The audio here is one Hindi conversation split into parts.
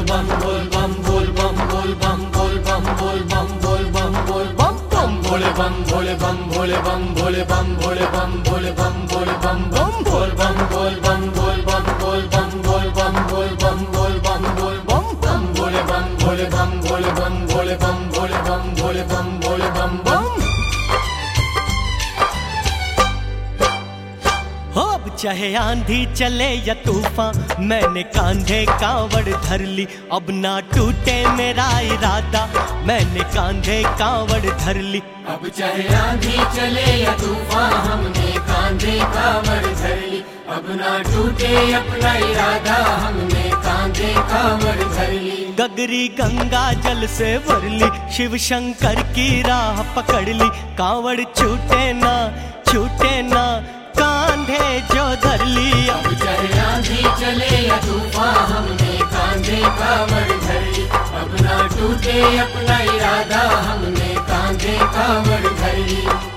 bam bol bam bol bam bol bam bol bam bol bam bol bam bol bam bam bole bam bole bam bole bam bole bam bole bam bole bam bole bam bam bol bam bol bam bol bam bol bam bol bam bol bam bol bam bol bam bam bole bam bole bam bole bam bole bam bole bam bole bam bole bam bam। अब चाहे आंधी चले या तूफान, मैंने कांधे कांवड़ धर ली, अब ना टूटे मेरा इरादा, मैंने कांधे कांवड़ धर ली। अब चाहे आंधी चले या तूफान, हमने कांधे कांवड़ धर ली, अब ना टूटे अपना इरादा, हमने कांधे कांवड़ धर ली। गगरी गंगा जल से भर ली, शिव शंकर की राह पकड़ ली, कांवड़ छूटे ना कांधे जो धर ली। अब चाहे आंधी चले या तूफान, हमने कांधे कांवड़ धर ली, अब ना टूटे अपना इरादा, हमने कांधे कांवड़ धर ली।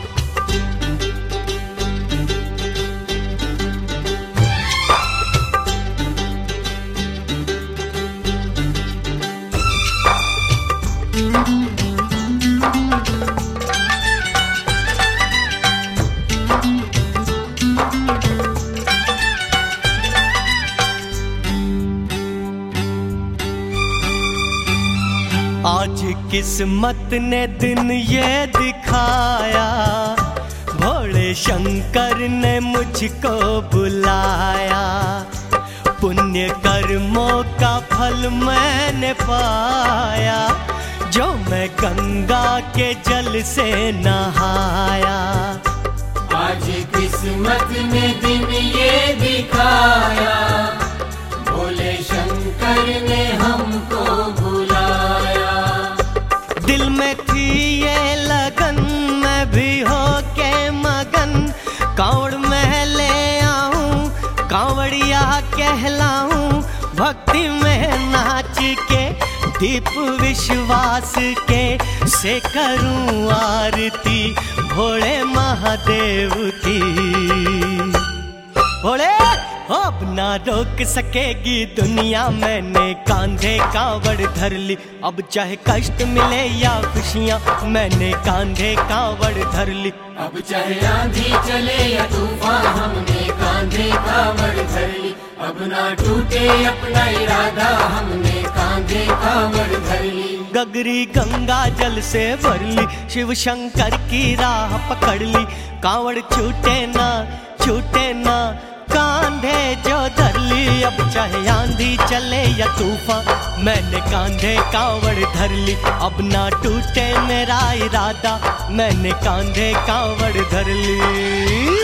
आज किस्मत ने दिन ये दिखाया, भोले शंकर ने मुझको बुलाया, पुण्य कर्मों का फल मैंने पाया, जो मैं गंगा के जल से नहाया। आज किस्मत ने दिन ये दिखाया, भोले शंकर ने हमको बुलाया। दिल में थी ये लगन, मैं भी हो के मगन, कांवड़ में ले आऊं, कांवड़िया कहलाऊं, भक्ति में नाच के, दीप विश्वास के, से करूं आरती भोले महादेव की। भोले अब ना रोक सकेगी दुनिया, मैंने कांधे कांवड़ धर ली, अब चाहे कष्ट मिले या खुशियाँ, मैंने कांधे कांवड़ धर ली। अब चाहे आंधी चले या तूफान, हमने कांधे कांवड़ धर ली, अब ना टूटे अपना इरादा, हमने कांधे कांवड़ धर ली। गगरी गंगा जल से भर ली, शिव शंकर की राह पकड़ ली, कांवड़ छूटे ना कांधे जो धर ली। अब चाहे आंधी चले या तूफान, मैंने कांधे कांवड़ धर ली, अब ना टूटे मेरा इरादा, मैंने कांधे कांवड़ धर ली।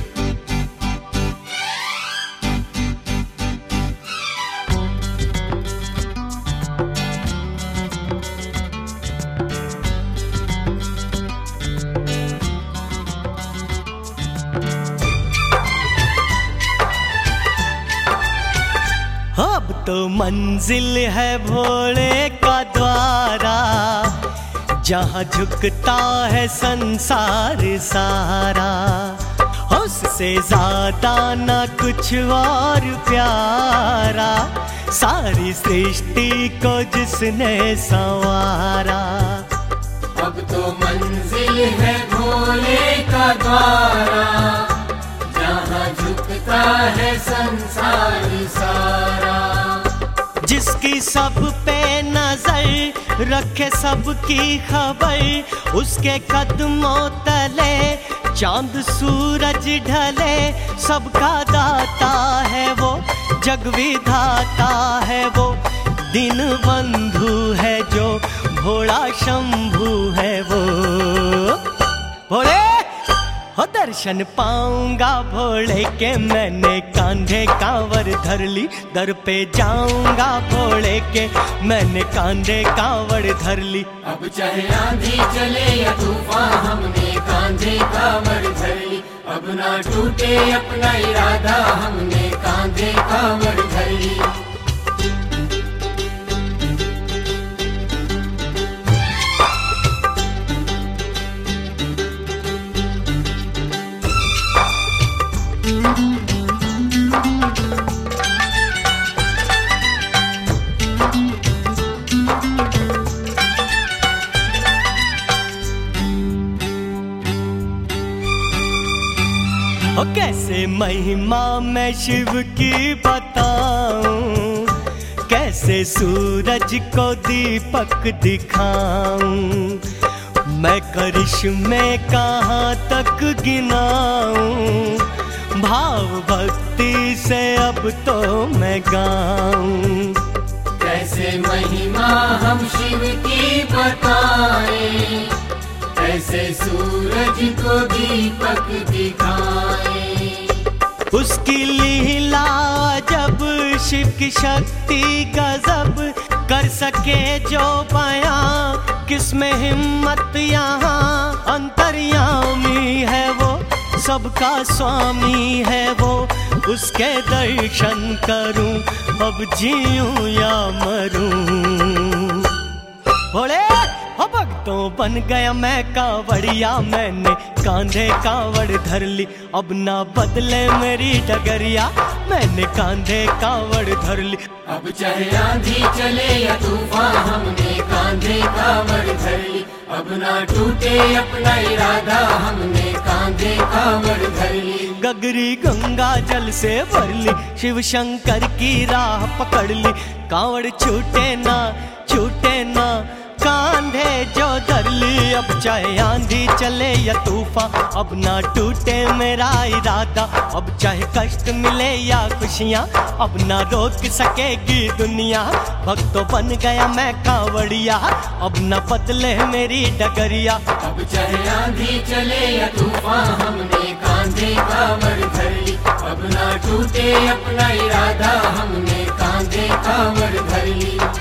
अब तो मंजिल है भोले का द्वारा, जहाँ झुकता है संसार सारा, उससे ज्यादा ना कुछ और प्यारा, सारी सृष्टि को जिसने संवारा। अब तो मंजिल है भोले का द्वारा, जहाँ झुकता है संसार सारा, जिसकी सब पे नजर रखे सबकी खबर, उसके कदमों तले चांद सूरज ढले, सबका दाता है वो, जग विधाता है वो, दीन बंधु है जो, भोला शंभू है वो। भोले हो दर्शन पाऊंगा भोले के, मैंने कांधे कांवड़ धर ली, दर पे जाऊंगा भोले के, मैंने कांधे कांवड़ धर ली। अब चाहे आंधी चले या तूफान, हमने कांधे कांवड़ धर ली, अब ना टूटे अपना इरादा, हमने कांधे कांवड़ धर ली। महिमा मैं शिव की बताऊं, कैसे सूरज को दीपक दिखाऊं, मैं करिश्मे कहाँ तक गिनाऊं, भाव भक्ति से अब तो मैं गाऊं। कैसे महिमा हम शिव की बताएं, कैसे सूरज को दीपक दिखाएं। उसकी लीला जब शिव की शक्ति गजब, कर सके जो बयां किसमें हिम्मत यहाँ। अंतर्यामी है वो, सबका स्वामी है वो, उसके दर्शन करूं अब जीऊं या मरूं। भोले हो भक्तों बन गया मैं कांवड़िया, मैंने कांधे कांवड़ धर ली, अब ना बदले मेरी डगरिया, मैंने कांधे कांवड़ धर ली। अब चाहे आंधी चले या तूफान, हमने कांधे कांवड़ धर ली, अब ना टूटे अपना इरादा, हमने कांधे कांवड़ धर ली। गगरी गंगा जल से भर ली, शिव शंकर की राह पकड़ ली, कांवड़ छूटे ना कांधे जो धर ली। अब चाहे आंधी चले या तूफान, अब ना टूटे मेरा इरादा, अब चाहे कष्ट मिले या खुशियाँ, अब ना रोक सकेगी दुनिया। भक्तों बन गया मैं कांवड़िया, अब ना बदले मेरी डगरिया। अब चाहे आंधी चले या तूफान, हमने कांधे कांवड़ धर ली, अब ना टूटे अपना इरादा, हमने कांधे कांवड़ धर ली।